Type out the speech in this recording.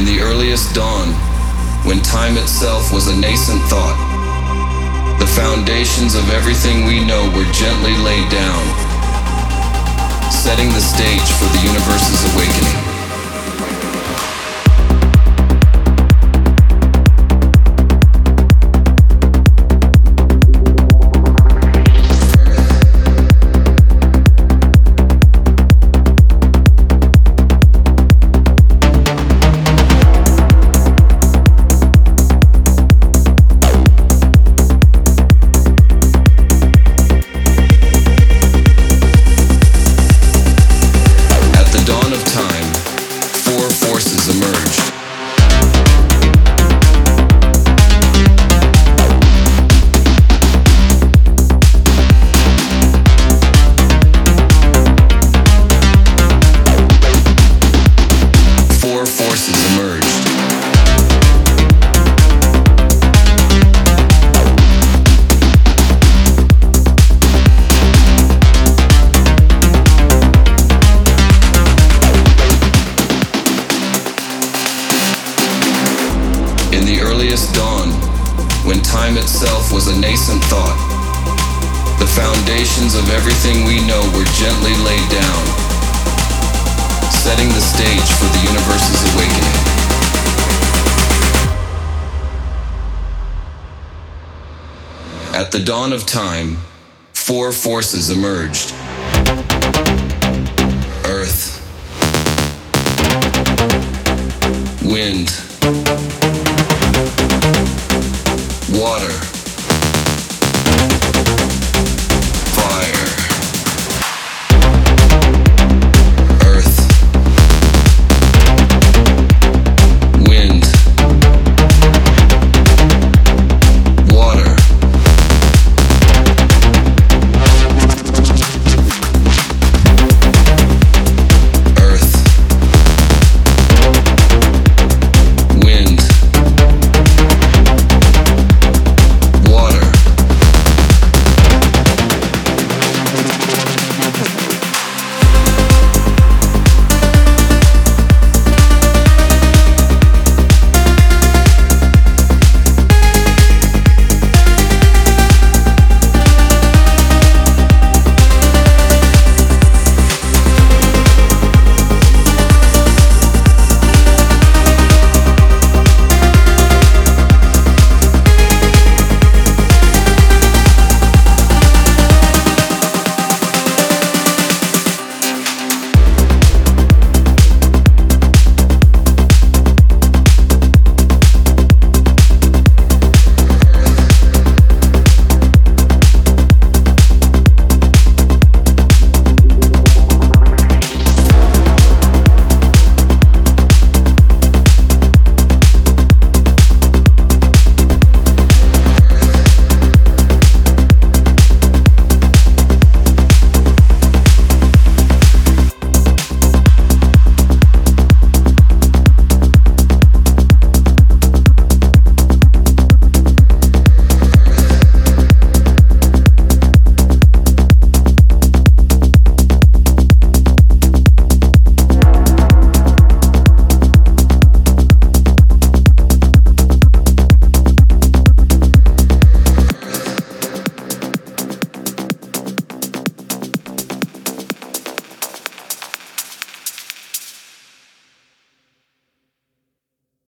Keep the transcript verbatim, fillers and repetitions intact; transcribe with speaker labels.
Speaker 1: the earliest dawn, when time itself was a nascent thought, the foundations of everything we know were gently laid down, setting the stage for the universe's awakening. In the earliest dawn, when time itself was a nascent thought, the foundations of everything we know were gently laid down, setting the stage for the universe's awakening. At the dawn of time, four forces emerged. Earth, wind, water,